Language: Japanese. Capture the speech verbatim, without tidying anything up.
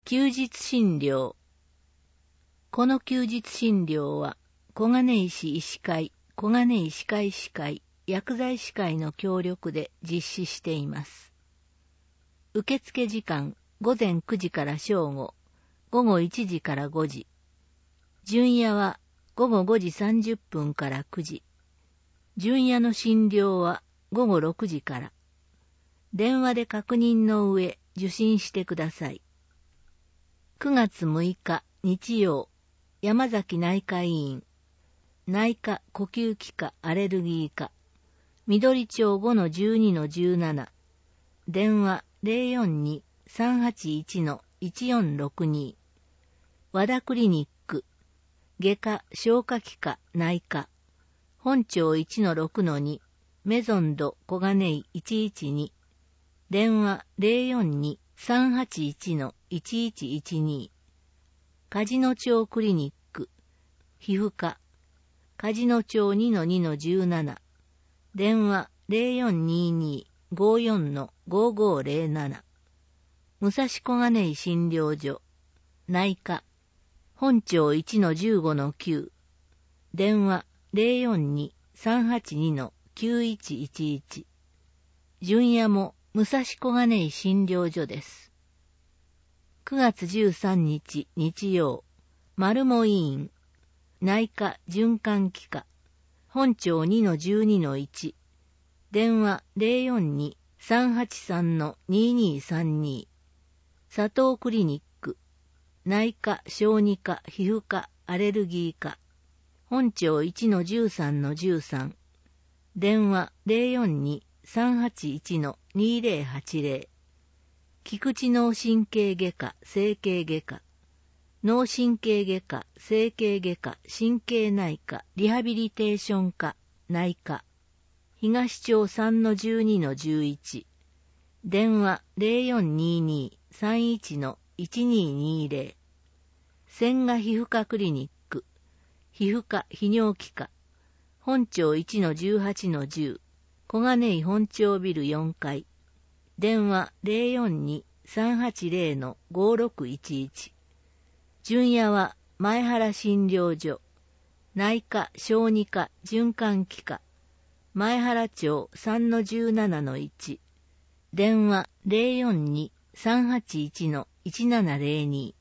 休日診療。この休日診療は、小金井市医師会、小金井歯科医師会、薬剤師会の協力で実施しています。受付時間、午前くじから正午、午後いちじからごじ。巡夜は午後ごじさんじゅっぷんからくじ。巡夜の診療は午後ろくじから。電話で確認の上、受診してください。くがつむいか日曜、山崎内科医院、内科呼吸器科アレルギー科、緑町 ごのじゅうにのじゅうなな、電話 ゼロよんに さんはちいち のいちよんろくに、和田クリニック、外科消化器科内科、本町 いちのろくのに、メゾンド小金井いちいちに、電話 ゼロよんに さんはちいち のいちいちいちに、梶野町クリニック、皮膚科、梶野町 にのにのじゅうなな、電話 ゼロよんにーにー ごーよんのごーごーゼロなな、武蔵小金井診療所、内科、本町 いちのじゅうごのきゅう、電話 ゼロよんに さんはちにのきゅういちいちいち、巡夜も武蔵小金井診療所です。くがつじゅうさんにち日曜、丸茂医院、内科循環器科、本町 にのじゅうにのいち、電話 ゼロよんに さんはちさんのにーにーさんに、佐藤クリニック、内科小児科皮膚科アレルギー科、本町 いちのじゅうさんのじゅうさん、電話 ゼロよんに さんはちいちのにーゼロはちゼロ、菊池脳神経外科整形外科、脳神経外科整形外科神経内科リハビリテーション科内科、東町 さんのじゅうにのじゅういち、電話 ゼロよんにーにー さんいちのいちにーにーゼロ、千賀皮膚科クリニック、皮膚科泌尿器科、本町 いちのじゅうはちのじゅう、小金井本町ビルよんかい、電話 ゼロよんに さんはちゼロのごーろくいちいち、巡夜は前原診療所、内科小児科循環器科、前原町 さんのじゅうななのいち、電話 ゼロよんに さんはちいちのいちななゼロに、